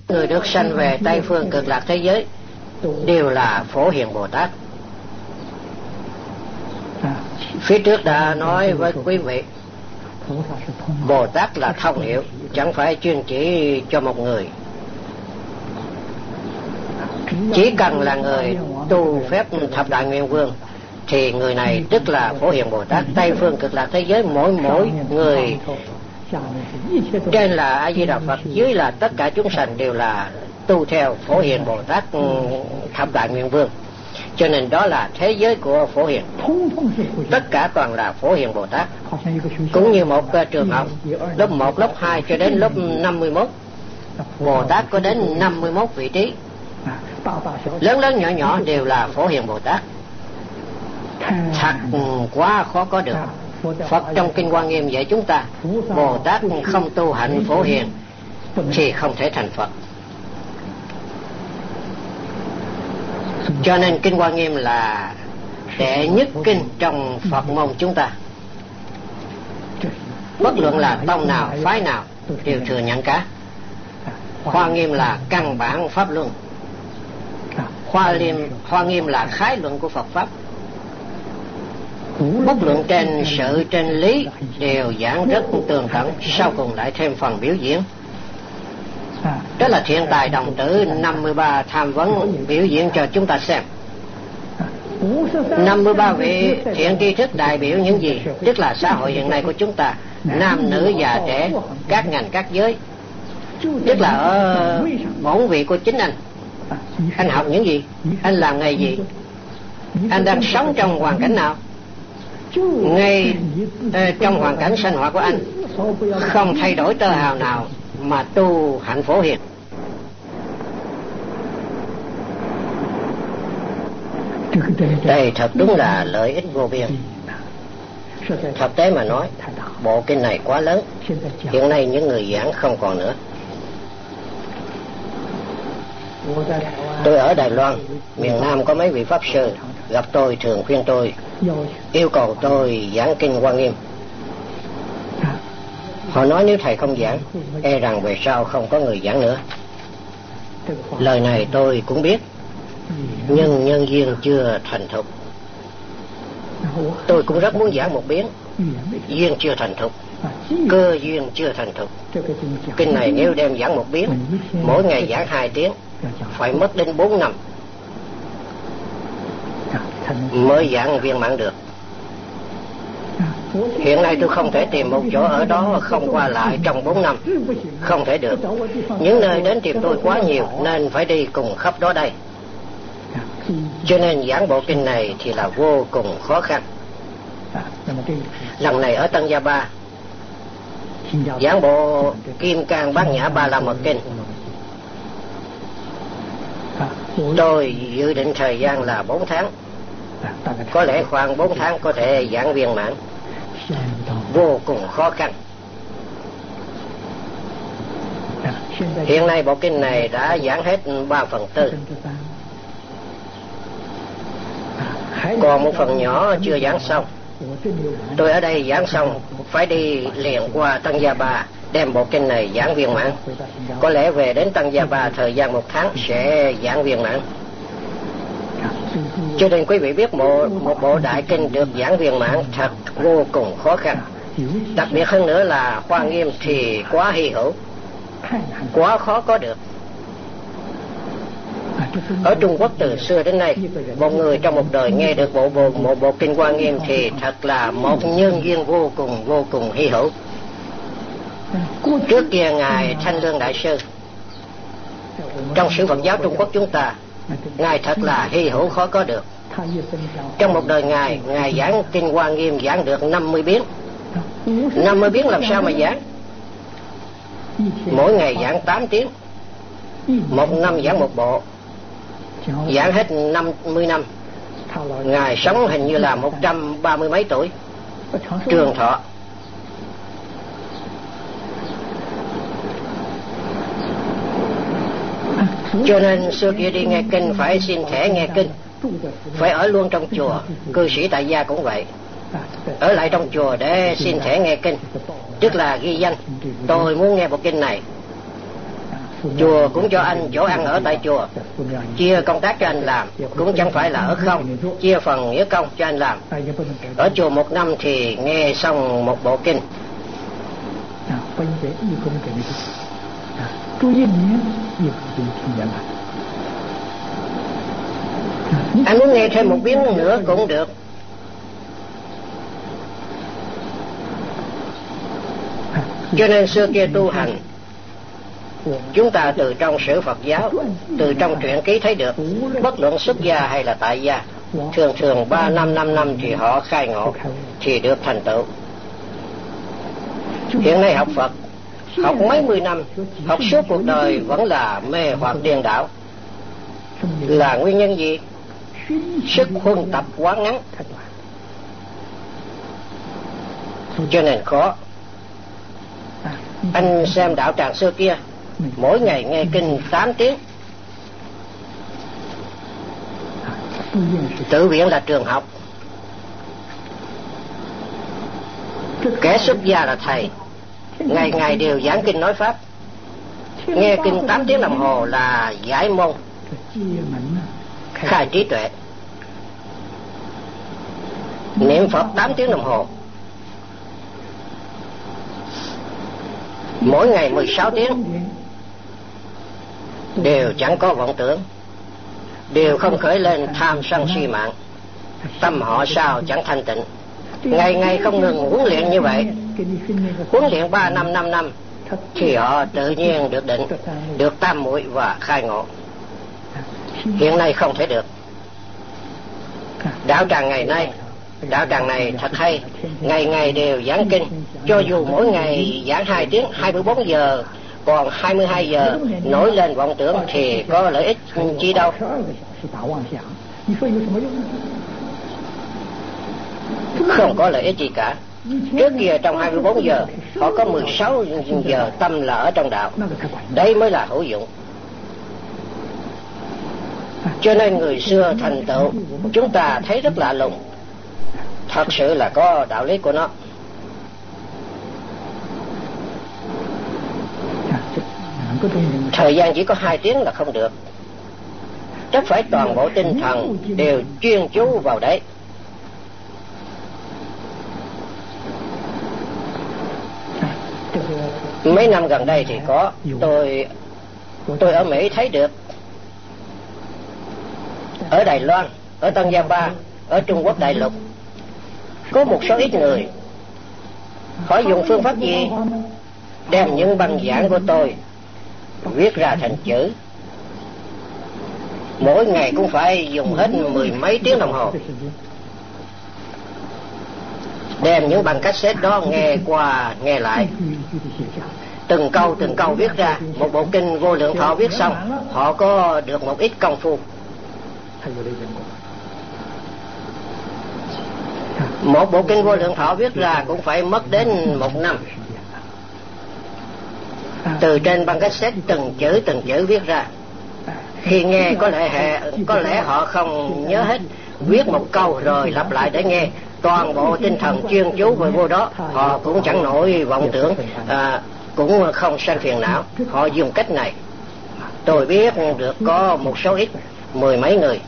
Người được sanh về Tây phương cực lạc thế giới đều là Phổ Hiền Bồ Tát. Phía trước đã nói với quý vị, Bồ Tát là thông hiệu, chẳng phải chuyên chỉ cho một người. Chỉ cần là người tu phép thập đại nguyện vương thì người này tức là Phổ Hiền Bồ Tát. Tây phương cực lạc thế giới mỗi người, trên là A Di Đà Phật, dưới là tất cả chúng sanh đều là tu theo Phổ Hiền Bồ Tát thập đại nguyện vương. Cho nên đó là thế giới của Phổ Hiền, tất cả toàn là Phổ Hiền Bồ Tát. Cũng như một trường học, lớp 1, lớp 2 cho đến lớp 51, Bồ Tát có đến 51 vị trí, lớn lớn nhỏ nhỏ đều là Phổ Hiền Bồ Tát. Thật quá khó có được. Phật trong Kinh Hoa Nghiêm dạy chúng ta, Bồ Tát không tu hạnh Phổ Hiền thì không thể thành Phật. Cho nên Kinh Hoa Nghiêm là đệ nhất kinh trong Phật môn chúng ta. Bất luận là tông nào, phái nào đều thừa nhận cả. Hoa Nghiêm là căn bản pháp luân, Hoa Nghiêm là khái luận của Phật pháp. Bất luận trên sự trên lý đều giảng rất tường tận, sau cùng lại thêm phần biểu diễn. Đó là thiện tài đồng tử 53 tham vấn biểu diễn cho chúng ta xem. 53 vị thiện tri thức đại biểu những gì? Tức là xã hội hiện nay của chúng ta, nam nữ già trẻ, các ngành các giới. Tức là ở bổn vị của chính anh. Anh học những gì? Anh làm nghề gì? Anh đang sống trong hoàn cảnh nào? Ngay trong hoàn cảnh sinh hoạt của anh không thay đổi tơ hào nào mà tu hạnh Phổ Hiền. Đây thật đúng là lợi ích vô biên. Thực tế mà nói, bộ kinh này quá lớn, hiện nay những người giảng không còn nữa. Tôi ở Đài Loan, miền Nam có mấy vị pháp sư gặp tôi thường khuyên tôi, yêu cầu tôi giảng Kinh Hoa Nghiêm. Họ nói nếu thầy không giảng, e rằng về sau không có người giảng nữa. Lời này tôi cũng biết, nhưng nhân duyên chưa thành thục. Tôi cũng rất muốn giảng một biến, duyên chưa thành thục, cơ duyên chưa thành thục. Kinh này nếu đem giảng một biến, mỗi ngày giảng 2 tiếng, phải mất đến 4 năm mới giảng viên mãn được. Hiện nay tôi không thể tìm một chỗ ở đó không qua lại trong 4 năm, không thể được. Những nơi đến tìm tôi quá nhiều nên phải đi cùng khắp đó đây. Cho nên giảng bộ kinh này thì là vô cùng khó khăn. Lần này ở Tân Gia Ba giảng bộ Kim Cang Bát Nhã Ba La Mật Kinh, tôi dự định thời gian là 4 tháng. Có lẽ khoảng 4 tháng có thể giảng viên mãn. Vô cùng khó khăn. Hiện nay bộ kinh này đã giảng hết 3/4, còn một phần nhỏ chưa giảng xong. Tôi ở đây giảng xong phải đi liền qua Tân Gia Ba đem bộ kinh này giảng viên mãn. Có lẽ về đến Tân Gia Ba thời gian 1 tháng sẽ giảng viên mãn. Cho nên quý vị biết một bộ đại kinh được giảng viên mãn thật vô cùng khó khăn. Đặc biệt hơn nữa là Hoa Nghiêm thì quá hy hữu, quá khó có được. Ở Trung Quốc từ xưa đến nay, một người trong một đời nghe được một bộ kinh Hoa Nghiêm thì thật là một nhân duyên vô cùng hy hữu. Trước kia ngài Thanh Lương Đại sư trong sử Phật giáo Trung Quốc chúng ta, ngài thật là hy hữu khó có được. Trong một đời ngài giảng kinh Hoa Nghiêm giảng được 50 biến. 50 biến làm sao mà giảng? Mỗi ngày giảng 8 tiếng, 1 năm giảng một bộ, giảng hết 50 năm. Ngài sống hình như là 130 mấy tuổi, trường thọ. Cho nên xưa kia đi nghe kinh phải xin thẻ nghe kinh, phải ở luôn trong chùa. Cư sĩ tại gia cũng vậy, ở lại trong chùa để xin thẻ nghe kinh, tức là ghi danh tôi muốn nghe bộ kinh này. Chùa cũng cho anh chỗ ăn ở tại chùa, chia công tác cho anh làm, cũng chẳng phải là ở không, chia phần nghĩa công cho anh làm. Ở chùa 1 năm thì nghe xong 1 bộ kinh. Anh muốn nghe thêm 1 biến nữa cũng được. Cho nên xưa kia tu hành, chúng ta từ trong sử Phật giáo, từ trong truyện ký thấy được, bất luận xuất gia hay là tại gia, thường thường 3 năm 5 năm thì họ khai ngộ, thì được thành tựu. Hiện nay học Phật, học mấy 10 năm, học suốt cuộc đời vẫn là mê hoặc điên đảo. Là nguyên nhân gì? Sức huân tập quá ngắn, cho nên khó. Anh xem đạo tràng xưa kia, mỗi ngày nghe kinh 8 tiếng. Tự viện là trường học, kẻ xuất gia là thầy, ngày ngày đều giảng kinh nói pháp. Nghe kinh 8 tiếng đồng hồ là giải môn, khai trí tuệ. Niệm Phật 8 tiếng đồng hồ, mỗi ngày 16 tiếng, đều chẳng có vọng tưởng, đều không khởi lên tham sân si mạng. Tâm họ sao chẳng thanh tịnh. Ngày ngày không ngừng huấn luyện như vậy, huấn luyện 3 năm 5 năm thì họ tự nhiên được định, được tam muội và khai ngộ. Hiện nay không thể được. Đạo tràng ngày nay, đạo tràng này thật hay, ngày ngày đều giảng kinh. Cho dù mỗi ngày giảng 2 tiếng, 24 giờ, còn 22 giờ nổi lên vọng tưởng thì có lợi ích chi đâu. Không có lợi ích gì cả. Trước kia trong 24 giờ họ có 16 giờ tâm là ở trong đạo, đấy mới là hữu dụng. Cho nên người xưa thành tựu chúng ta thấy rất lạ lùng, thật sự là có đạo lý của nó. Thời gian chỉ có 2 tiếng là không được, chắc phải toàn bộ tinh thần đều chuyên chú vào đấy. Mấy năm gần đây thì có, tôi ở Mỹ thấy được, ở Đài Loan, ở Tân Java, ở Trung Quốc đại lục, có một số ít người, họ dùng phương pháp gì? Đem những băng giảng của tôi viết ra thành chữ, mỗi ngày cũng phải dùng hết 10 mấy tiếng đồng hồ. Đem những băng cassette đó nghe qua nghe lại, từng câu viết ra. Một bộ kinh Vô Lượng Thọ viết xong, họ có được một ít công phu. Một bộ kinh Vô Lượng Thọ viết ra cũng phải mất đến 1 năm. Từ trên băng cassette từng chữ viết ra. Khi nghe có lẽ họ không nhớ hết, viết một câu rồi lặp lại để nghe. Toàn bộ tinh thần chuyên chú về vô đó, họ cũng chẳng nổi vọng tưởng, cũng không sanh phiền não. Họ dùng cách này. Tôi biết được có một số ít, 10 mấy người.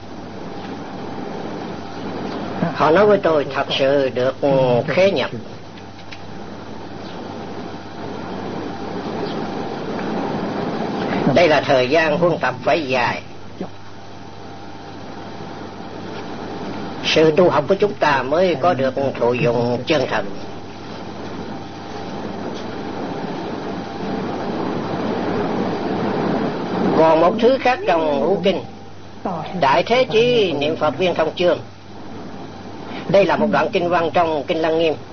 Họ nói với tôi thật sự được khế nhập. Đây là thời gian huân tập phải dài. Sự tu học của chúng ta mới có được thụ dụng chân thật. Còn một thứ khác trong ngũ kinh, Đại Thế Chí Niệm Phật Viên Thông Chương. Đây là một đoạn kinh văn trong Kinh Lăng Nghiêm,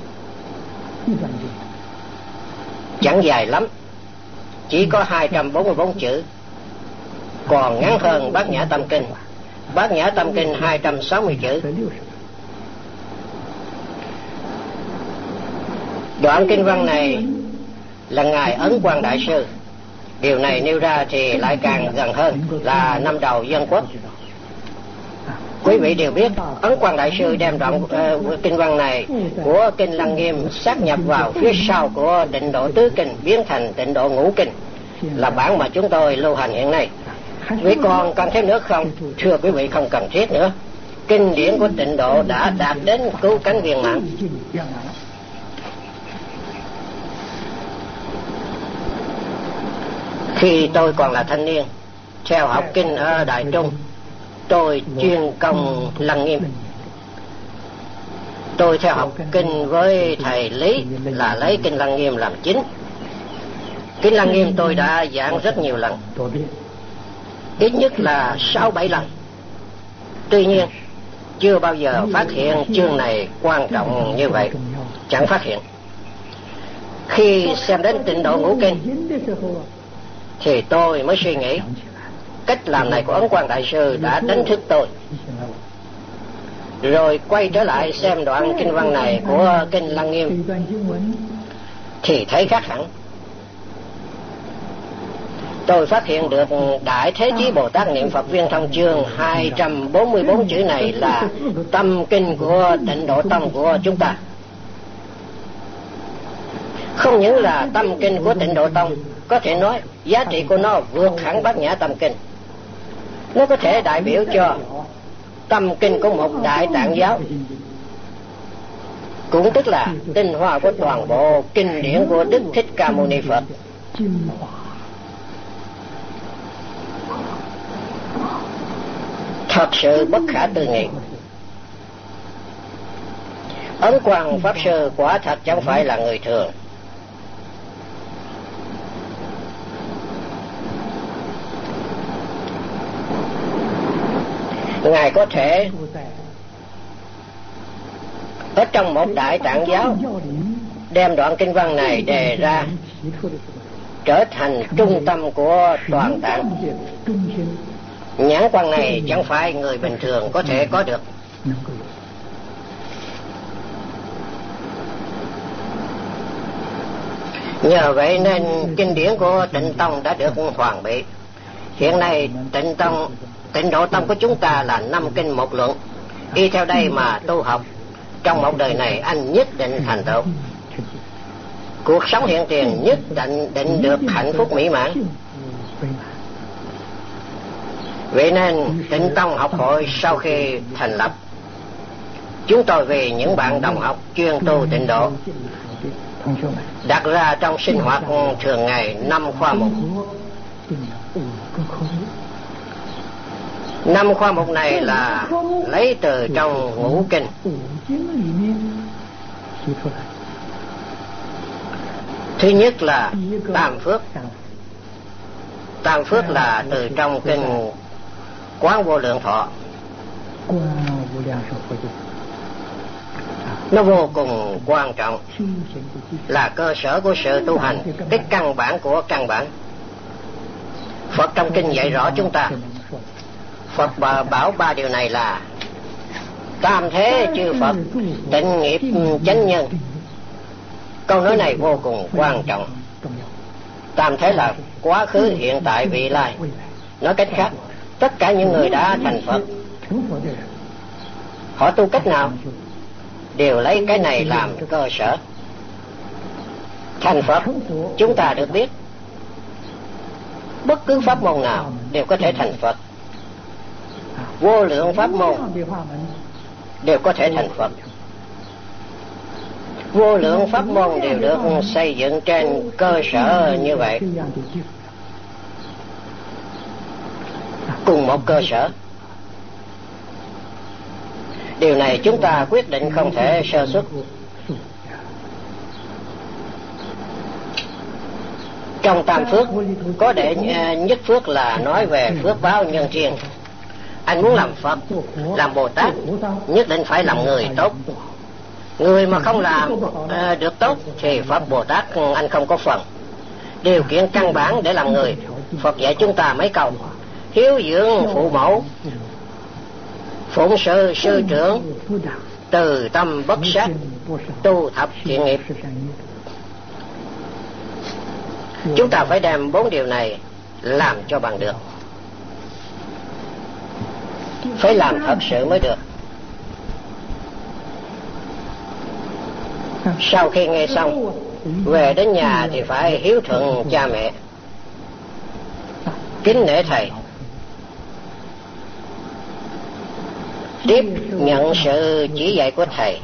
chẳng dài lắm, chỉ có 244 chữ, còn ngắn hơn Bát Nhã Tâm Kinh. Bát Nhã Tâm Kinh 260 chữ. Đoạn kinh văn này là Ngài Ấn Quang Đại Sư. Điều này nêu ra thì lại càng gần hơn là năm đầu dân quốc. Quý vị đều biết, Ấn Quang Đại Sư đem đoạn kinh văn này của Kinh Lăng Nghiêm sát nhập vào phía sau của Tịnh Độ Tứ Kinh, biến thành Tịnh Độ Ngũ Kinh. là bản mà chúng tôi lưu hành hiện nay. Quý con cần thêm nữa không? Thưa quý vị, không cần thiết nữa. Kinh điển của Tịnh Độ đã đạt đến cứu cánh viên mãn. Khi tôi còn là thanh niên, theo học kinh ở Đại Trung, tôi chuyên công Lăng Nghiêm. Tôi theo học kinh với thầy Lý là lấy kinh Lăng Nghiêm làm chính. Kinh Lăng Nghiêm tôi đã giảng rất nhiều lần, ít nhất là 6-7 lần. Tuy nhiên chưa bao giờ phát hiện chương này quan trọng như vậy, chẳng phát hiện. Khi xem đến Tịnh Độ Ngũ Kinh thì tôi mới suy nghĩ, cách làm này của Ấn Quang Đại Sư đã đánh thức tôi. Rồi quay trở lại xem đoạn kinh văn này của kinh Lăng Nghiêm thì thấy khác hẳn. Tôi phát hiện được Đại Thế Chí Bồ Tát niệm Phật Viên Thông chương 244 chữ này là tâm kinh của Tịnh Độ Tông của chúng ta. Không những là tâm kinh của Tịnh Độ Tông, có thể nói giá trị của nó vượt hẳn Bát Nhã Tâm Kinh. Nó có thể đại biểu cho tâm kinh của một đại tạng giáo, cũng tức là tinh hoa của toàn bộ kinh điển của Đức Thích Ca Mâu Ni Phật. Thật sự bất khả tư nghị. Ấn Quang Pháp Sư quả thật chẳng phải là người thường. Ngài có thể ở trong một đại tạng giáo đem đoạn kinh văn này đề ra trở thành trung tâm của toàn tạng. Nhãn quan này chẳng phải người bình thường có thể có được. Nhờ vậy nên kinh điển của Tịnh Tông đã được hoàn bị. Hiện nay Tịnh Độ Tông của chúng ta là 5 kinh 1 luận. Y theo đây mà tu học, trong một đời này anh nhất định thành tựu. Cuộc sống hiện tiền nhất định được hạnh phúc mỹ mãn. Vậy nên Tịnh Tông học hội sau khi thành lập, chúng tôi vì những bạn đồng học chuyên tu Tịnh Độ đặt ra trong sinh hoạt thường ngày 5 khoa mục. 5 khoa mục này là lấy từ trong Ngũ Kinh. Thứ nhất là Tam Phước. Tam Phước là từ trong kinh Quán Vô Lượng Thọ. Nó vô cùng quan trọng, là cơ sở của sự tu hành, cái căn bản của căn bản. Phật trong kinh dạy rõ chúng ta, Phật bảo 3 điều này là tam thế chư Phật, tịnh nghiệp chánh nhân. Câu nói này vô cùng quan trọng. Tam thế là quá khứ, hiện tại, vị lai. Nói cách khác, tất cả những người đã thành Phật, họ tu cách nào đều lấy cái này làm cơ sở. Thành Phật, chúng ta được biết bất cứ pháp môn nào đều có thể thành Phật. Vô lượng pháp môn đều có thể thành Phật. Vô lượng pháp môn đều được xây dựng trên cơ sở như vậy, cùng một cơ sở. Điều này chúng ta quyết định không thể sơ xuất. Trong Tam Phước có đệ nhất phước là nói về phước báo nhân thiên. Anh muốn làm Phật, làm Bồ Tát, nhất định phải làm người tốt. Người mà không làm được tốt thì Phật Bồ Tát anh không có phần. Điều kiện căn bản để làm người, Phật dạy chúng ta mấy câu: hiếu dưỡng phụ mẫu, phụng sự sư trưởng, từ tâm bất sát, tu thập thiện nghiệp. Chúng ta phải đem 4 điều này làm cho bằng được, phải làm thật sự mới được. Sau khi nghe xong, về đến nhà thì phải hiếu thuận cha mẹ. kính nể thầy, tiếp nhận sự chỉ dạy của thầy.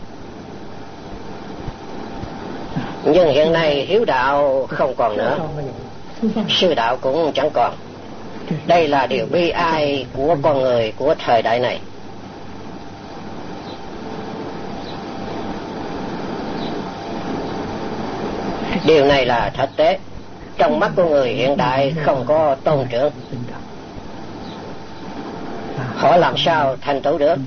Nhưng hiện nay hiếu đạo không còn nữa, sư đạo cũng chẳng còn. Đây là điều bi ai của con người của thời đại này. Điều này là thực tế. Trong mắt của người hiện đại không có tôn trưởng, họ làm sao thành tựu được?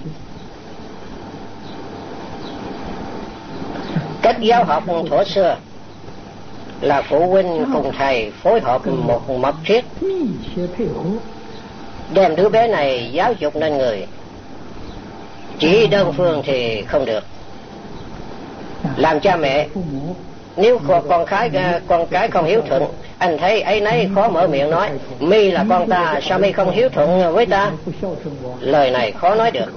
Cách giáo học thuở xưa là phụ huynh cùng thầy phối hợp một mật thiết, đem đứa bé này giáo dục nên người. Chỉ đơn phương thì không được. Làm cha mẹ, nếu con cái không hiếu thuận, anh thấy ấy nấy khó mở miệng nói, mi là con ta, sao mi không hiếu thuận với ta? Lời này khó nói được.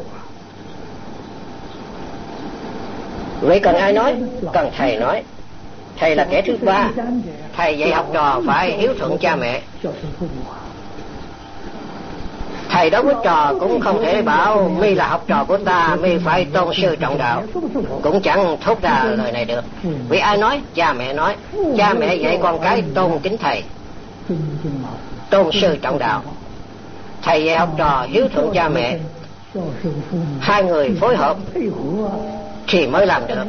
Vậy cần ai nói? Cần thầy nói. Thầy là kẻ thứ ba. Thầy dạy học trò phải hiếu thuận cha mẹ. Thầy đối với trò cũng không thể bảo mi là học trò của ta, mi phải tôn sư trọng đạo. Cũng chẳng thốt ra lời này được. Vì ai nói? Cha mẹ nói. Cha mẹ dạy con cái tôn kính thầy, tôn sư trọng đạo. Thầy dạy học trò hiếu thuận cha mẹ. Hai người phối hợp thì mới làm được.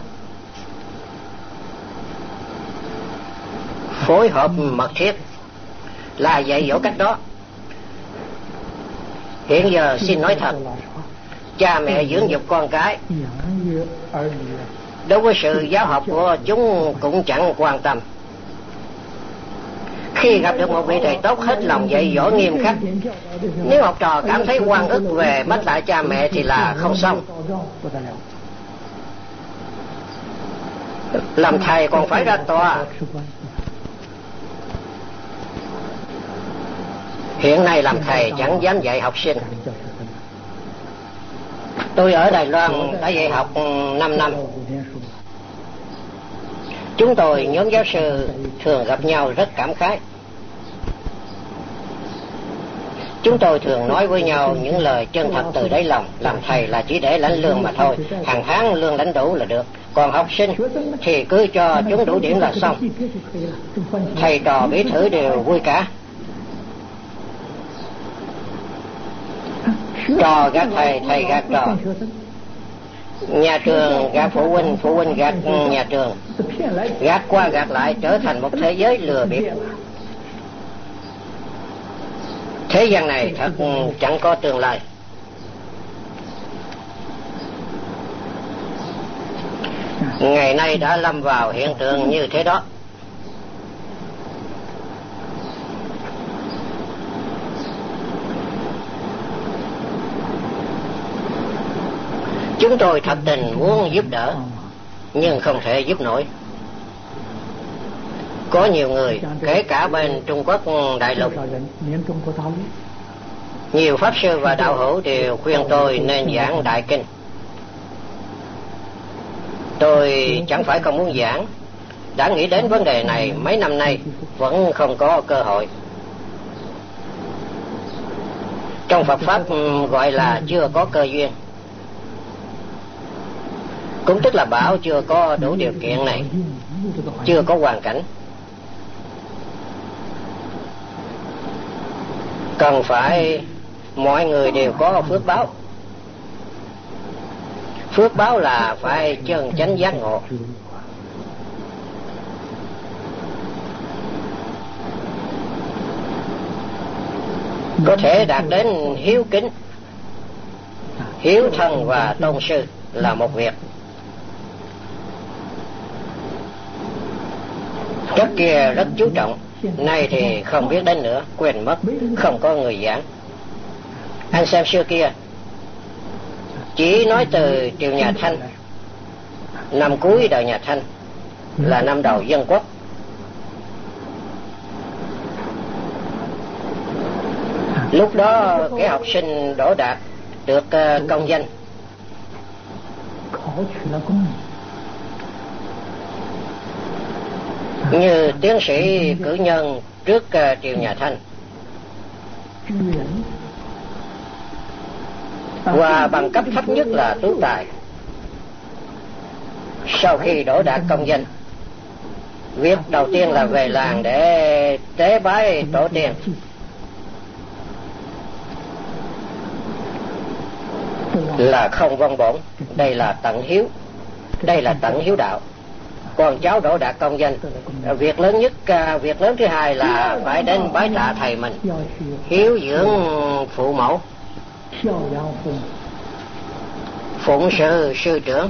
Phối hợp mật thiết là dạy dỗ cách đó. Hiện giờ xin nói thật, cha mẹ dưỡng dục con cái, đối với sự giáo học của chúng cũng chẳng quan tâm. Khi gặp được một vị thầy tốt hết lòng dạy dỗ nghiêm khắc, nếu học trò cảm thấy oan ức về mất lại cha mẹ thì là không xong. Làm thầy còn phải ra tòa. Hiện nay làm thầy chẳng dám dạy học sinh. Tôi ở Đài Loan đã dạy học 5 năm. Chúng tôi nhóm giáo sư thường gặp nhau rất cảm khái. Chúng tôi thường nói với nhau những lời chân thật từ đáy lòng. Làm thầy là chỉ để lãnh lương mà thôi, hàng tháng lương lãnh đủ là được. Còn học sinh thì cứ cho chúng đủ điểm là xong. Thầy trò bí thư đều vui cả. Trò gạt thầy, thầy gạt trò. Nhà trường gạt phụ huynh gạt nhà trường. Gạt qua gạt lại trở thành một thế giới lừa bịp. Thế gian này thật chẳng có tương lai. Ngày nay đã lâm vào hiện tượng như thế đó. Chúng tôi thật tình muốn giúp đỡ, nhưng không thể giúp nổi. Có nhiều người, kể cả bên Trung Quốc đại lục, nhiều pháp sư và đạo hữu đều khuyên tôi nên giảng Đại Kinh. Tôi chẳng phải không muốn giảng, đã nghĩ đến vấn đề này mấy năm nay, vẫn không có cơ hội. Trong Phật Pháp gọi là chưa có cơ duyên, cũng tức là bảo chưa có đủ điều kiện này, chưa có hoàn cảnh. Cần phải mọi người đều có phước báo. Phước báo là phải chân chánh giác ngộ. Có thể đạt đến hiếu kính, hiếu thân và tôn sư là một việc. Trước kia rất chú trọng, nay thì không biết đến nữa, quên mất, không có người giảng. Anh xem xưa kia, chỉ nói từ triều nhà Thanh, năm cuối đời nhà Thanh là năm đầu dân quốc. Lúc đó cái học sinh đỗ đạt được công danh, như tiến sĩ cử nhân trước triều nhà Thanh. Và bằng cấp thấp nhất là tú tài. Sau khi đỗ đạt công danh, việc đầu tiên là về làng để tế bái tổ tiên. Là không vong bổn, đây là tận hiếu, đây là tận hiếu đạo. Con cháu đỗ đạt công danh, việc lớn nhất, việc lớn thứ hai là phải đến bái tạ thầy mình, hiếu dưỡng phụ mẫu, phụng sự sư trưởng.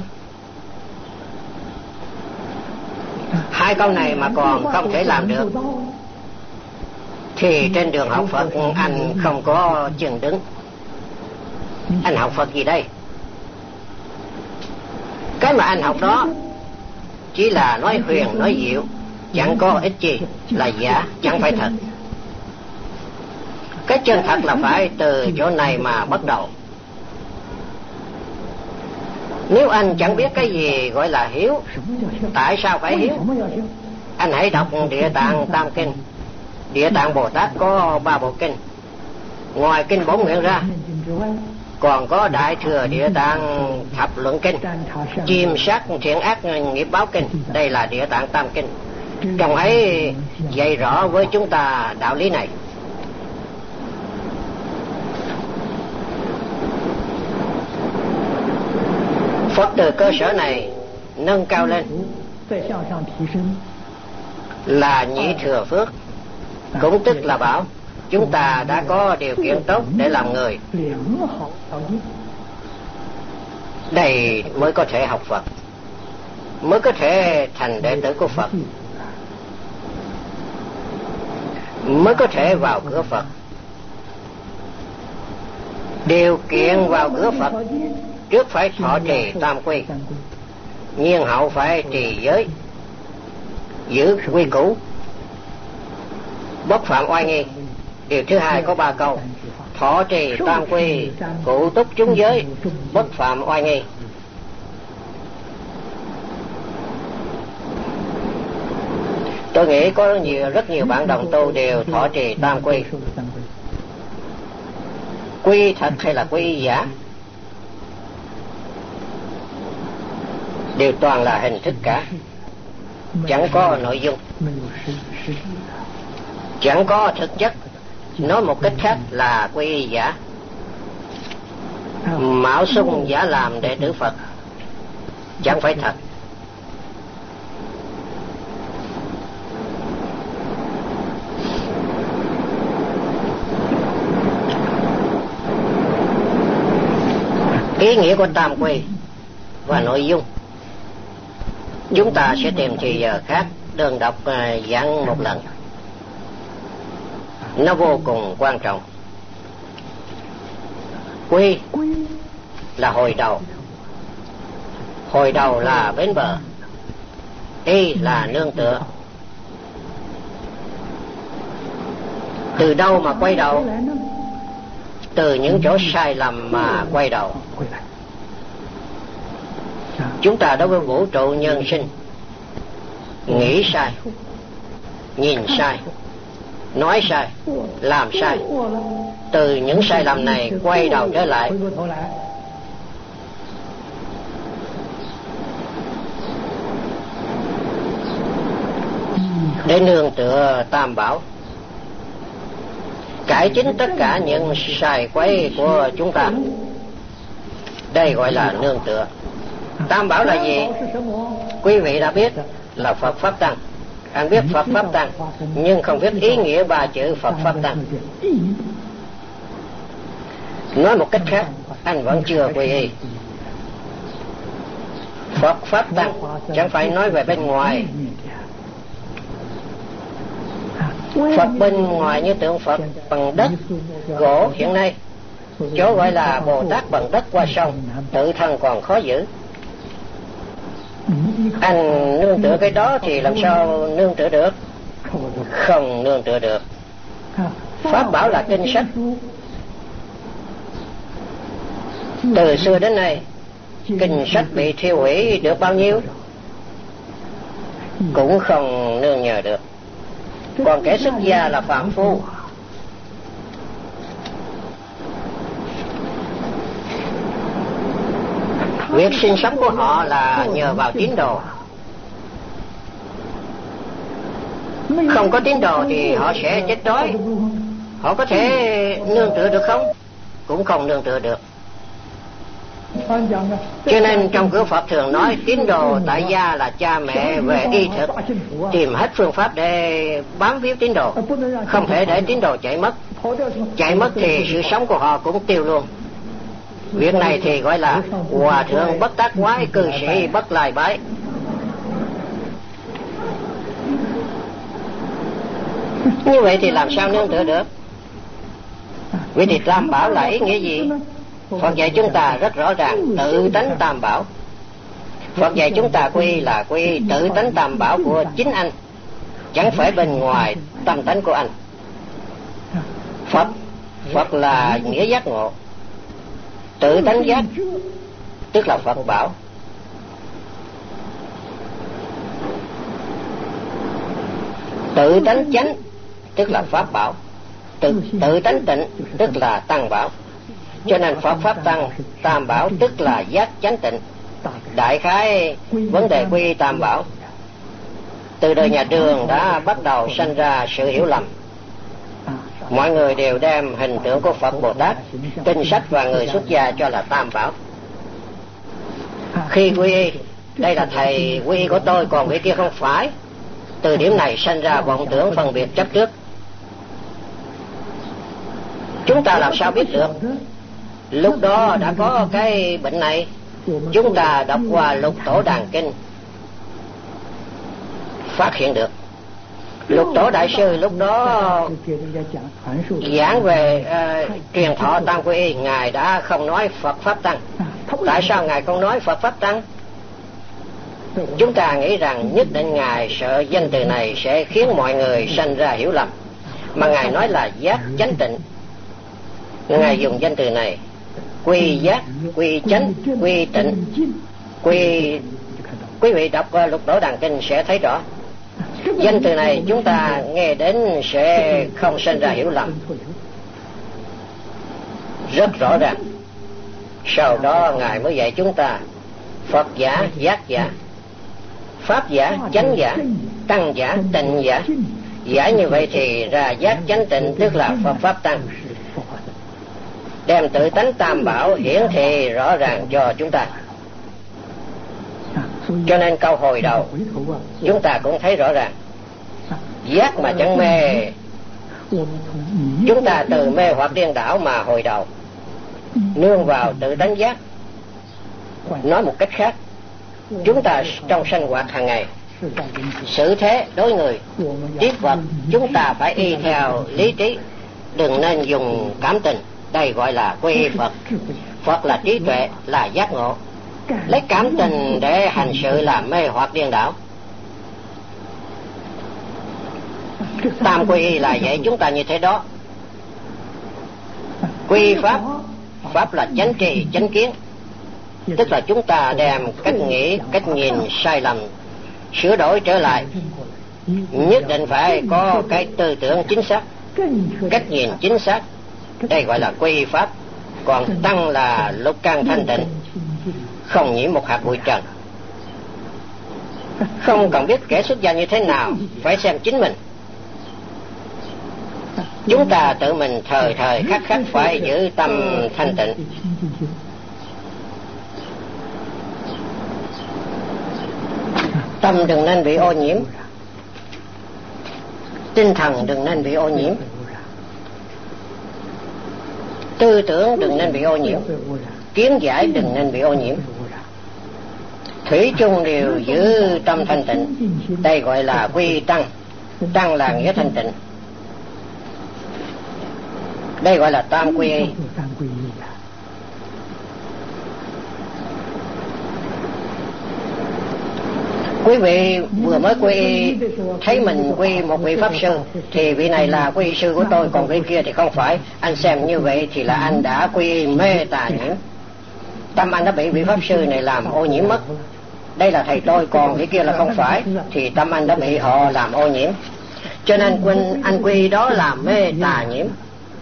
Hai câu này mà còn không thể làm được thì trên đường học Phật anh không có chừng đứng. Anh học Phật gì đây? Cái mà anh học đó chỉ là nói huyền nói diệu, chẳng có ích gì, là giả, chẳng phải thật. Cái chân thật là phải từ chỗ này mà bắt đầu. Nếu anh chẳng biết cái gì gọi là hiếu, tại sao phải hiếu? Anh hãy đọc Địa Tạng Tam Kinh. Địa Tạng Bồ Tát có 3 bộ kinh. Ngoài kinh Bổn Nguyện ra, còn có Đại Thừa Địa Tạng Thập Luận Kinh, Chiêm Sát Thiện Ác Nghiệp Báo Kinh. Đây là Địa Tạng Tam Kinh. Trong ấy dạy rõ với chúng ta đạo lý này. Phật từ cơ sở này nâng cao lên là nhị thừa phước, cũng tức là bảo chúng ta đã có điều kiện tốt để làm người. Đây mới có thể học Phật, mới có thể thành đệ tử của Phật, mới có thể vào cửa Phật. Điều kiện vào cửa Phật trước phải thọ trì tam quy, nhiên hậu phải trì giới, giữ quy củ, bất phạm oai nghi. Điều thứ hai có 3 câu: thọ trì tam quy, cụ túc chúng giới, bất phạm oai nghi. Tôi nghĩ có rất nhiều bạn đồng tu đều thọ trì tam quy. Quy thật hay là quy giả? Đều toàn là hình thức cả, chẳng có nội dung, chẳng có thực chất. Nói một cách khác là quy giả, mạo xưng giả làm đệ tử Phật, chẳng phải thật. Ý nghĩa của tam quy và nội dung chúng ta sẽ tìm thì giờ khác đơn độc giảng một lần. Nó vô cùng quan trọng. Quy là hồi đầu, hồi đầu là bến bờ. Y là nương tựa. Từ đâu mà quay đầu? Từ những chỗ sai lầm mà quay đầu. Chúng ta đối với vũ trụ nhân sinh, nghĩ sai, nhìn sai, nói sai, làm sai. Từ những sai lầm này quay đầu trở lại, để nương tựa tam bảo, cải chính tất cả những sai quấy của chúng ta. Đây gọi là nương tựa. Tam bảo là gì? Quý vị đã biết là Phật Pháp Tăng. Anh biết Phật Pháp Tăng nhưng không biết ý nghĩa 3 chữ Phật Pháp Tăng. Nói một cách khác, anh vẫn chưa quy y. Phật Pháp Tăng chẳng phải nói về bên ngoài. Phật bên ngoài như tượng Phật bằng đất, gỗ hiện nay, chỗ gọi là Bồ Tát bằng đất qua sông, tự thân còn khó giữ. Anh nương tựa cái đó thì làm sao nương tựa được? Không nương tựa được. Pháp bảo là kinh sách. Từ xưa đến nay, kinh sách bị thiêu hủy được bao nhiêu cũng không nương nhờ được. Còn kẻ xuất gia là phàm phu, Việc sinh sống của họ là nhờ vào tín đồ. Không có tín đồ thì họ sẽ chết đói. Họ có thể nương tựa được không? Cũng không nương tựa được. Cho nên trong cửa Phật thường nói tín đồ tại gia là cha mẹ về y thực, tìm hết phương pháp để bám víu tín đồ, không thể để tín đồ chạy mất. Chạy mất thì sự sống của họ cũng tiêu luôn. Việc này thì gọi là hòa thượng bất tác quái, cư sĩ bất lai bái. Như vậy thì làm sao nương tựa được? Vậy thì tam bảo là ý nghĩa gì? Phật dạy chúng ta rất rõ ràng, tự tánh tam bảo. Phật dạy chúng ta quy là quy tự tánh tam bảo của chính anh, chẳng phải bên ngoài tâm tánh của anh. Phật là nghĩa giác ngộ. Tự tánh giác tức là Phật bảo. Tự tánh chánh tức là Pháp bảo. Tự tánh tịnh tức là Tăng bảo. Cho nên Phật Pháp Tăng tam bảo tức là giác chánh tịnh. Đại khái vấn đề quy tam bảo từ đời nhà Đường đã bắt đầu sanh ra sự hiểu lầm. Mọi người đều đem hình tượng của Phật Bồ Tát, kinh sách và người xuất gia cho là tam bảo. Khi quy y, đây là thầy quy y của tôi, còn vị kia không phải. Từ điểm này sanh ra vọng tưởng phân biệt chấp trước. Chúng ta làm sao biết được? Lúc đó đã có cái bệnh này. Chúng ta đọc qua Lục Tổ Đàn Kinh phát hiện được. Lục Tổ Đại Sư lúc đó giảng về truyền thọ tam quy y, Ngài đã không nói Phật Pháp Tăng. Tại sao Ngài không nói Phật Pháp Tăng? Chúng ta nghĩ rằng nhất định Ngài sợ danh từ này sẽ khiến mọi người sanh ra hiểu lầm, mà Ngài nói là giác chánh tịnh. Ngài dùng danh từ này, quy giác, quy chánh, quy tịnh, quý vị đọc Lục Tổ Đàn Kinh sẽ thấy rõ. Danh từ này chúng ta nghe đến sẽ không sinh ra hiểu lầm, rất rõ ràng. Sau đó Ngài mới dạy chúng ta Phật giả, giác giả, Pháp giả, chánh giả, Tăng giả, tịnh giả. Giải như vậy thì ra giác chánh tịnh tức là Phật Pháp Tăng, đem tự tánh tam bảo hiển thị rõ ràng cho chúng ta. Cho nên câu hồi đầu chúng ta cũng thấy rõ ràng, giác mà chẳng mê. Chúng ta từ mê hoặc điên đảo mà hồi đầu nương vào tự tánh giác. Nói một cách khác, chúng ta trong sinh hoạt hàng ngày, xử thế đối người tiếp vật, chúng ta phải y theo lý trí, đừng nên dùng cảm tình. Đây gọi là quy y Phật. Phật là trí tuệ, là giác ngộ. Lấy cảm tình để hành sự là mê hoặc điên đảo. Tam quy y là dạy chúng ta như thế đó. Quy y Pháp, Pháp là chánh trì, chánh kiến, tức là chúng ta đem cách nghĩ, cách nhìn sai lầm sửa đổi trở lại. Nhất định phải có cái tư tưởng chính xác, cách nhìn chính xác. Đây gọi là quy y Pháp. Còn Tăng là lục căn thanh tịnh, không nhiễm một hạt bụi trần. Không cần biết kẻ xuất gia như thế nào, phải xem chính mình. Chúng ta tự mình thời thời khắc khắc phải giữ tâm thanh tịnh. Tâm đừng nên bị ô nhiễm, tinh thần đừng nên bị ô nhiễm, tư tưởng đừng nên bị ô nhiễm, kiến giải đừng nên bị ô nhiễm. Thủy chung đều giữ tâm thanh tịnh. Đây gọi là quy Tăng. Tăng là nghĩa thanh tịnh. Đây gọi là tam quy y. Quý vị vừa mới quy y, thấy mình quy một vị Pháp Sư thì vị này là quy sư của tôi, còn vị kia thì không phải. Anh xem như vậy thì là anh đã quy y mê tà nhiễm. Tâm anh đã bị vị Pháp Sư này làm ô nhiễm mất. Đây là thầy tôi, còn vị kia là không phải, thì tâm anh đã bị họ làm ô nhiễm. Cho nên anh quy đó là mê tà nhiễm.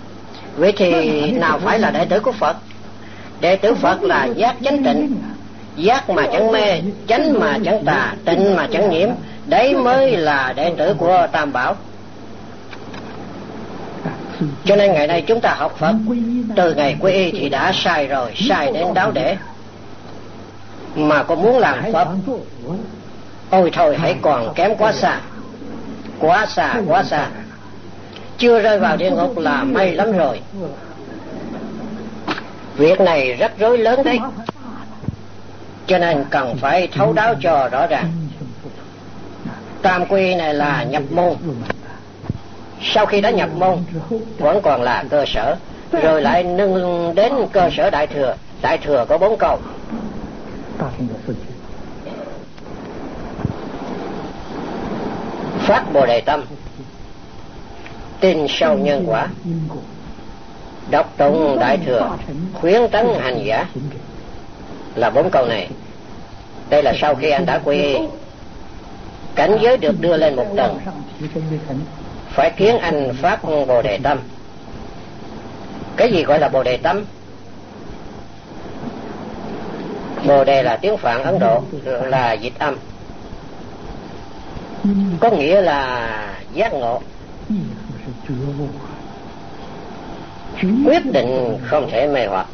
Vậy thì nào phải là đệ tử của Phật? Đệ tử Phật là giác chánh tịnh. giác mà chẳng mê, chánh mà chẳng tà, tịnh mà chẳng nhiễm. Đấy mới là đệ tử của Tam Bảo. Cho nên ngày nay chúng ta học Phật, từ ngày quy y thì đã sai rồi, sai đến đáo để. Mà có muốn làm Phật, ôi thôi hãy còn kém quá xa. Quá xa, quá xa. Chưa rơi vào địa ngục là may lắm rồi. Việc này rắc rối lớn đấy. Cho nên cần phải thấu đáo cho rõ ràng. Tam quy này là nhập môn. Sau khi đã nhập môn vẫn còn là cơ sở, rồi lại nâng đến cơ sở đại thừa. Đại thừa có 4 câu: phát Bồ Đề tâm, tin sâu nhân quả, đọc tụng đại thừa, khuyến tấn hành giả. Là 4 câu này. Đây là sau khi anh đã quy y, cảnh giới được đưa lên một tầng, phải khiến anh phát Bồ Đề tâm. Cái gì gọi là Bồ Đề tâm? Bồ Đề là tiếng Phạn Ấn Độ, là dịch âm, có nghĩa là giác ngộ, quyết định không thể mê hoặc.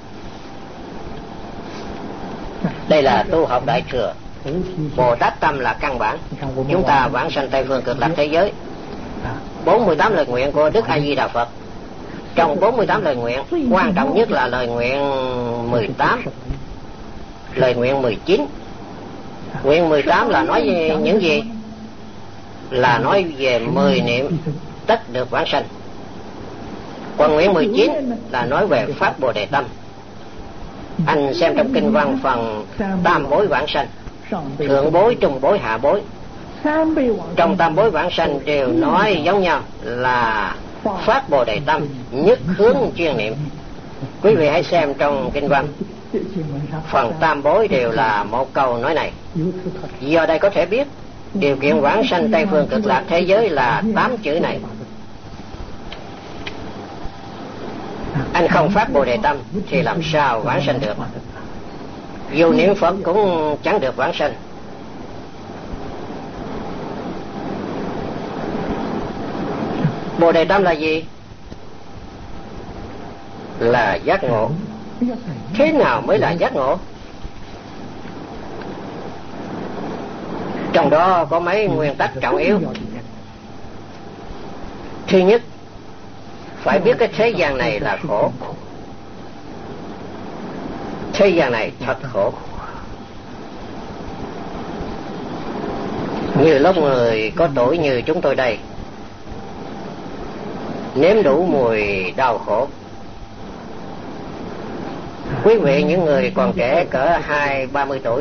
Đây là tu học đại thừa. Bồ Tát tâm là căn bản. Chúng ta vãng sanh Tây Phương Cực Lạc thế giới. 48 lời nguyện của Đức A Di Đà Phật. Trong 48 lời nguyện, quan trọng nhất là lời nguyện 18, lời nguyện 19. Nguyện 18 là nói về những gì? Là nói về 10 niệm tất được vãng sanh. Còn nguyện 19 là nói về phát Bồ Đề tâm. Anh xem trong kinh văn phần tam bối vãng sanh, thượng bối, trung bối, hạ bối. Trong tam bối vãng sanh đều nói giống nhau là phát Bồ Đề tâm, nhất hướng chuyên niệm. Quý vị hãy xem trong kinh văn, phần tam bối đều là một câu nói này. Do đây có thể biết điều kiện vãng sanh Tây Phương Cực Lạc thế giới là 8 chữ này. Anh không phát Bồ Đề tâm thì làm sao vãng sanh được? Dù niệm Phật cũng chẳng được vãng sanh. Bồ Đề tâm là gì? Là giác ngộ. Thế nào mới là giác ngộ? Trong đó có mấy nguyên tắc trọng yếu. Thứ nhất, phải biết cái thế gian này là khổ. Thế gian này thật khổ. Như lúc người có tuổi như chúng tôi đây, nếm đủ mùi đau khổ. Quý vị những người còn trẻ cỡ 20-30 tuổi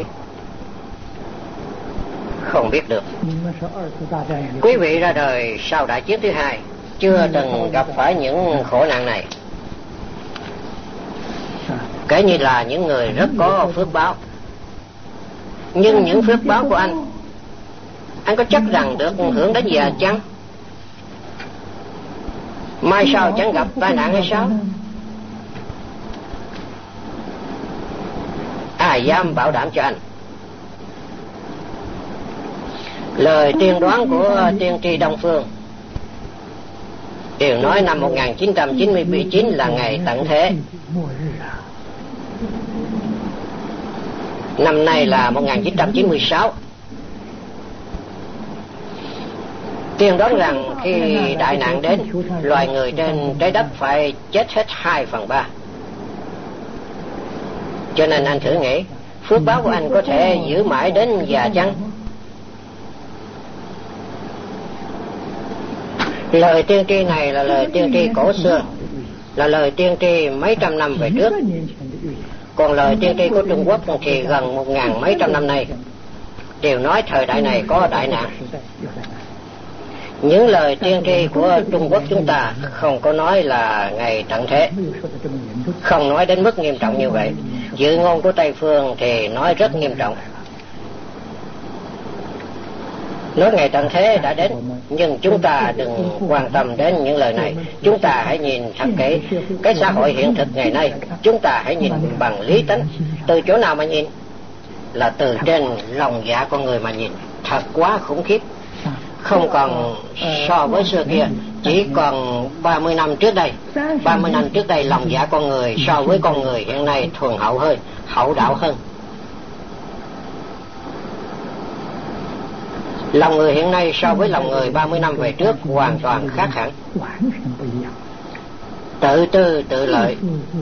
không biết được. Quý vị ra đời sau Đại chiến thứ 2 chưa từng gặp phải những khổ nạn này. Kể như là những người rất có phước báo. Nhưng những phước báo của anh có chắc rằng được hưởng đến già chăng? Mai sau chẳng gặp tai nạn hay sao? Ai dám bảo đảm cho anh? Lời tiên đoán của tiên tri Đông Phương đều nói năm 1999 là ngày tận thế. Năm nay là 1996. Tiên đoán rằng khi đại nạn đến, loài người trên trái đất phải chết hết 2/3. Cho nên anh thử nghĩ, phước báo của anh có thể giữ mãi đến già chăng? Lời tiên tri này là lời tiên tri cổ xưa, là lời tiên tri mấy trăm năm về trước. Còn lời tiên tri của Trung Quốc thì gần 1000 mấy trăm năm nay đều nói thời đại này có đại nạn. Những lời tiên tri của Trung Quốc chúng ta không có nói là ngày tận thế, không nói đến mức nghiêm trọng như vậy. Dự ngôn của Tây Phương thì nói rất nghiêm trọng, nói ngày tận thế đã đến. Nhưng chúng ta đừng quan tâm đến những lời này. Chúng ta hãy nhìn thật kỹ cái xã hội hiện thực ngày nay. Chúng ta hãy nhìn bằng lý tính. Từ chỗ nào mà nhìn? là từ trên lòng dạ con người mà nhìn, thật quá khủng khiếp. Không còn so với xưa kia, chỉ còn 30 năm trước đây. 30 năm trước đây lòng dạ con người so với con người hiện nay thuần hậu hơn, hậu đạo hơn. Lòng người hiện nay so với lòng người 30 năm về trước hoàn toàn khác hẳn. Tự tư tự lợi,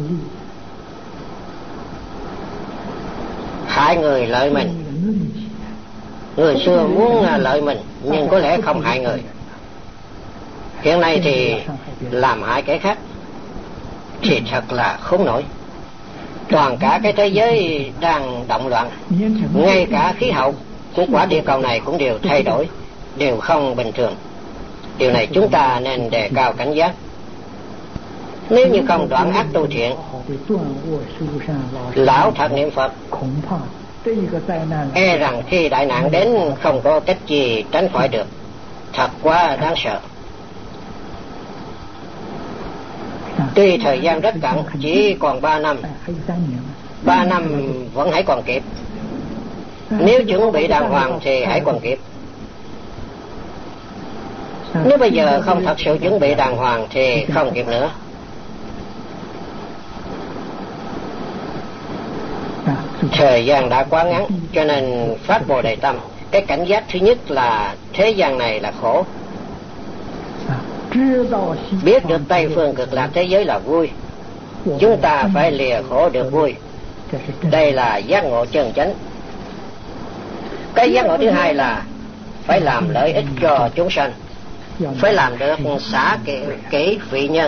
hại người lợi mình. Người xưa muốn lợi mình nhưng có lẽ không hại người. Hiện nay thì làm hại kẻ khác, thì thật là khốn nổi. Toàn cả cái thế giới đang động loạn, ngay cả khí hậu của quả địa cầu này cũng đều thay đổi, đều không bình thường. Điều này chúng ta nên đề cao cảnh giác. Nếu như không đoạn ác tu thiện, lão thật niệm Phật, e rằng khi đại nạn đến không có cách gì tránh khỏi được. Thật quá đáng sợ. Tuy thời gian rất cận, chỉ còn 3 năm, 3 năm vẫn hãy còn kịp. Nếu chuẩn bị đàng hoàng thì hãy còn kịp. Nếu bây giờ không thật sự chuẩn bị đàng hoàng thì không kịp nữa. Thời gian đã quá ngắn, cho nên phát Bồ Đề tâm. Cái cảnh giác thứ nhất là thế gian này là khổ. Biết được Tây phương cực lạc thế giới là vui, chúng ta phải lìa khổ được vui. Đây là giác ngộ chân chánh. Cái giác ngộ thứ hai là phải làm lợi ích cho chúng sanh, phải làm được xả kỹ vị nhân.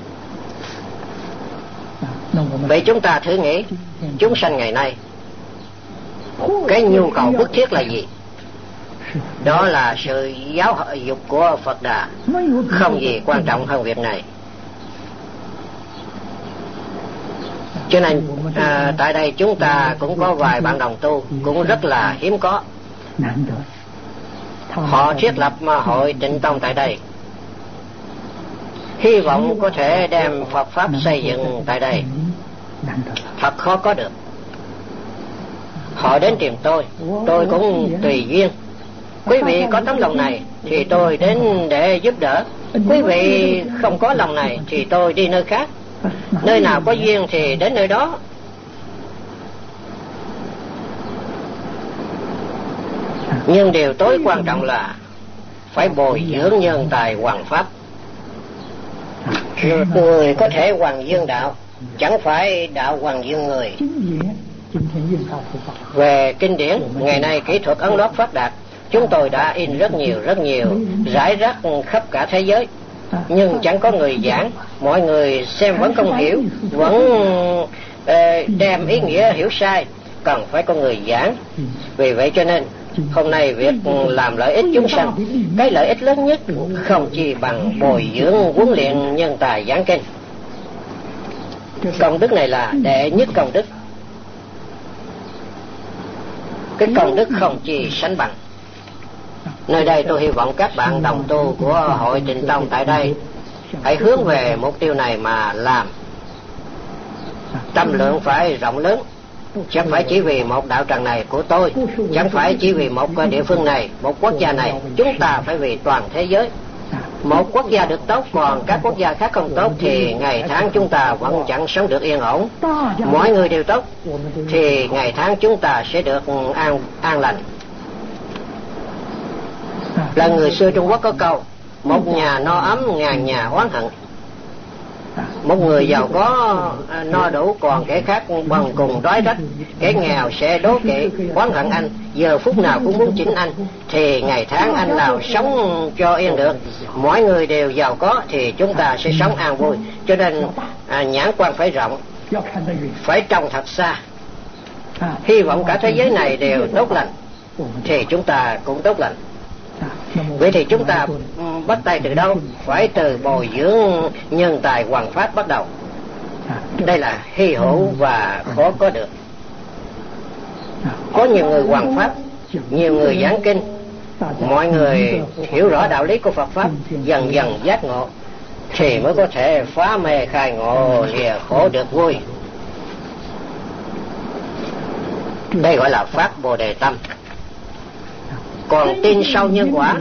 Vậy chúng ta thử nghĩ, chúng sanh ngày nay cái nhu cầu bức thiết là gì? Đó là sự giáo dục của Phật Đà, không gì quan trọng hơn việc này. Cho nên tại đây chúng ta cũng có vài bạn đồng tu cũng rất là hiếm có. Họ thiết lập hội Tịnh Tông tại đây, hy vọng có thể đem Phật Pháp xây dựng tại đây. Thật khó có được. Họ đến tìm tôi cũng tùy duyên. Quý vị có tấm lòng này thì tôi đến để giúp đỡ. Quý vị không có lòng này thì tôi đi nơi khác. Nơi nào có duyên thì đến nơi đó. Nhưng điều tối quan trọng là phải bồi dưỡng nhân tài hoằng pháp. Người có thể hoằng dương đạo, chẳng phải đạo hoằng dương người. Về kinh điển, ngày nay kỹ thuật ấn loát phát đạt, chúng tôi đã in rất nhiều, rải rác khắp cả thế giới. Nhưng chẳng có người giảng, mọi người xem vẫn không hiểu, vẫn đem ý nghĩa hiểu sai, cần phải có người giảng. Vì vậy cho nên hôm nay việc làm lợi ích chúng sanh, cái lợi ích lớn nhất không chỉ bằng bồi dưỡng huấn luyện nhân tài giảng kinh. Công đức này là đệ nhất công đức. Cái công đức không chỉ sánh bằng. Nơi đây tôi hy vọng các bạn đồng tu của hội Tịnh Tông tại đây hãy hướng về mục tiêu này mà làm. Tâm lượng phải rộng lớn, chẳng phải chỉ vì một đạo tràng này của tôi, chẳng phải chỉ vì một địa phương này, một quốc gia này. Chúng ta phải vì toàn thế giới. Một quốc gia được tốt, còn các quốc gia khác không tốt thì ngày tháng chúng ta vẫn chẳng sống được yên ổn. Mọi người đều tốt thì ngày tháng chúng ta sẽ được an lành. Là người xưa Trung Quốc có câu: một nhà no ấm, ngàn nhà oán hận. Một người giàu có no đủ, còn kẻ khác bằng cùng đói rách. Kẻ nghèo sẽ đố kỵ oán hận anh, giờ phút nào cũng muốn chỉnh anh, thì ngày tháng anh nào sống cho yên được. Mỗi người đều giàu có thì chúng ta sẽ sống an vui. Cho nên nhãn quan phải rộng, phải trông thật xa. Hy vọng cả thế giới này đều tốt lành thì chúng ta cũng tốt lành. Vậy thì chúng ta bắt tay từ đâu? Phải từ bồi dưỡng nhân tài hoằng pháp bắt đầu. Đây là hy hữu và khó có được. Có nhiều người hoằng pháp, nhiều người giảng kinh, mọi người hiểu rõ đạo lý của Phật Pháp, dần dần giác ngộ thì mới có thể phá mê khai ngộ, lìa khổ được vui. Đây gọi là phát Bồ Đề tâm. Còn tin sau nhân quả,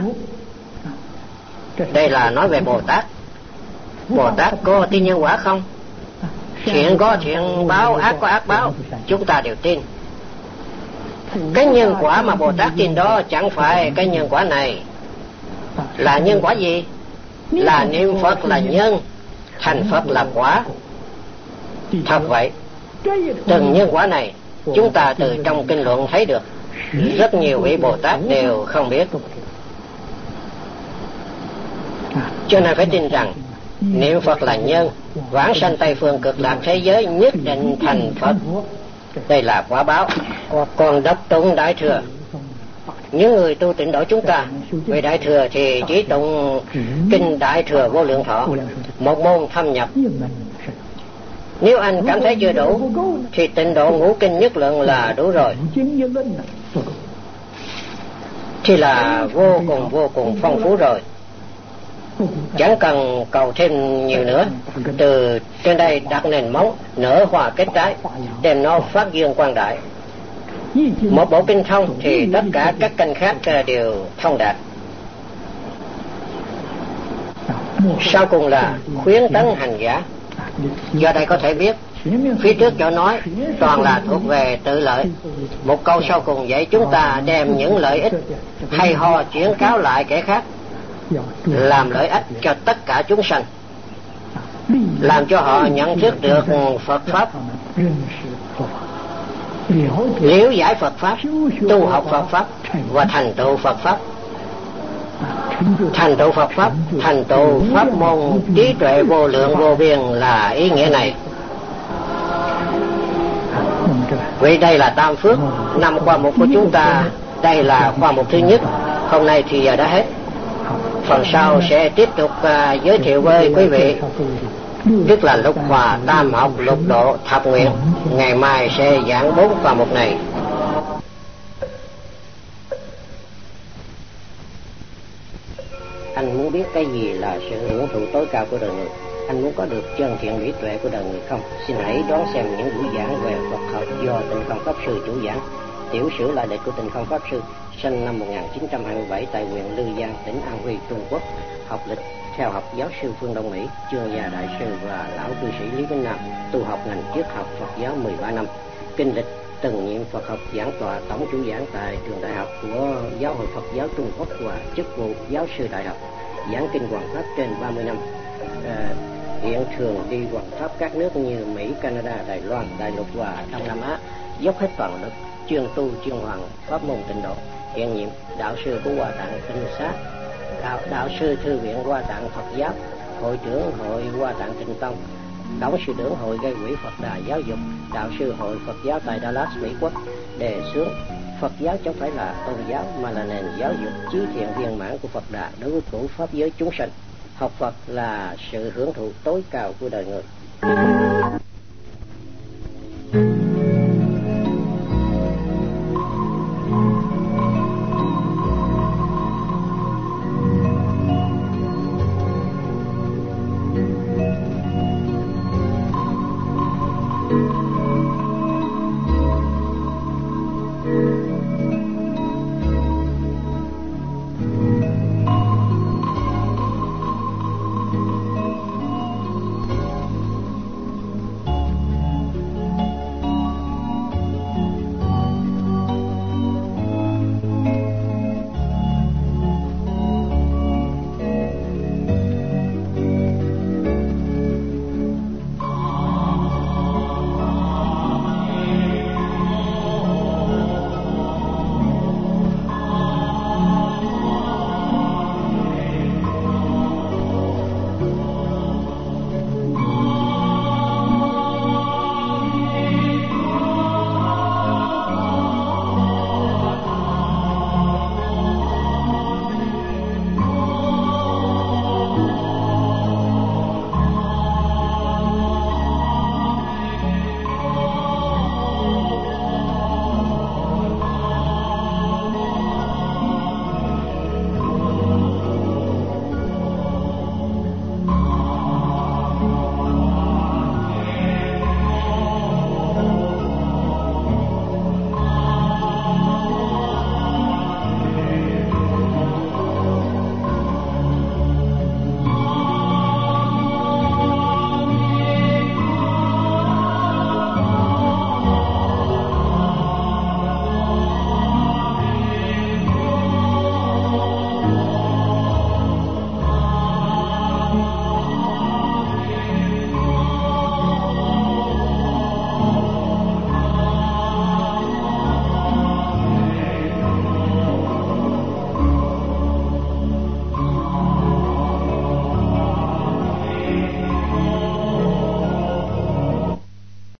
đây là nói về Bồ Tát. Bồ Tát có tin nhân quả không? Thiện có thiện báo, ác có ác báo, chúng ta đều tin. Cái nhân quả mà Bồ Tát tin đó chẳng phải cái nhân quả này. Là nhân quả gì? Là niệm Phật là nhân, thành Phật là quả. Thật vậy, từng nhân quả này chúng ta từ trong kinh luận thấy được. Rất nhiều vị Bồ Tát đều không biết. Cho nên phải tin rằng niệm Phật là nhân, vãng sanh Tây Phương Cực Lạc thế giới nhất định thành Phật. Đây là quả báo. Còn đọc tụng Đại Thừa, những người tu Tịnh Độ chúng ta về Đại Thừa thì chỉ tụng kinh Đại Thừa Vô Lượng Thọ, một môn thâm nhập. Nếu anh cảm thấy chưa đủ thì Tịnh Độ Ngũ Kinh Nhất Luận là đủ rồi, thì là vô cùng phong phú rồi. Chẳng cần cầu thêm nhiều nữa. Từ trên đây đặt nền móng, nở hoa kết trái, đem nó phát dương quang đại. Một bộ kinh thông thì tất cả các kinh khác đều thông đạt. Sau cùng là khuyến tấn hành giả. Do đây có thể biết, phía trước chỗ nói toàn là thuộc về tự lợi. Một câu sau cùng dạy chúng ta đem những lợi ích hay ho chuyển cáo lại kẻ khác, làm lợi ích cho tất cả chúng sanh, làm cho họ nhận thức được Phật Pháp, liễu giải Phật Pháp, tu học Phật Pháp và thành tựu Phật Pháp. Thành tựu Phật Pháp, thành tựu pháp môn trí tuệ vô lượng vô biên là ý nghĩa này. Vì đây là tam phước, 5 khoa mục của chúng ta. Đây là khoa mục thứ nhất. Hôm nay thì giờ đã hết. Phần sau sẽ tiếp tục giới thiệu với quý vị, tức là lục hòa, tam học, lục độ, thập nguyện. Ngày mai sẽ giảng 4 khoa mục này. Anh muốn biết cái gì là sự hưởng thụ tối cao của đời người? Anh muốn có được chân thiện mỹ tuệ của đời người không? Xin hãy đón xem những buổi giảng về Phật học do Tịnh Không Pháp Sư chủ giảng. Tiểu sử là đệ của Tịnh Không Pháp Sư, sinh năm 1927 tại huyện Lư Giang, tỉnh An Huy, Trung Quốc. Học lịch theo học giáo sư Phương Đông Mỹ, chương gia đại sư và lão cư sĩ Lý Vĩnh Nam. Tu học ngành triết học Phật giáo 13 năm. Kinh lịch từng nhiệm Phật học giảng tọa, tổng chủ giảng tại trường đại học của Giáo hội Phật giáo Trung Quốc và chức vụ giáo sư đại học. Giảng kinh Hoàng Pháp trên 30 năm. Hiện thường đi Hoàng Pháp các nước như Mỹ, Canada, Đài Loan, Đại Lục và Đông Nam Á, dốc hết toàn lực chuyên tu chuyên hoàng pháp môn Tịnh Độ. Hiện nhiệm đạo sư của Hoa Tạng Tinh Xá, đạo sư thư viện Hoa Tạng Phật giáo, hội trưởng hội Hoa Tạng Tịnh Tông,董sự trưởng hội gây quỹ Phật Đà giáo dục, đạo sư hội Phật giáo tại Dallas, Mỹ Quốc. Đề xướng Phật giáo chẳng phải là tôn giáo mà là nền giáo dục trí thiện viên mãn của Phật Đà đối với cửu pháp giới chúng sanh. Học Phật là sự hưởng thụ tối cao của đời người.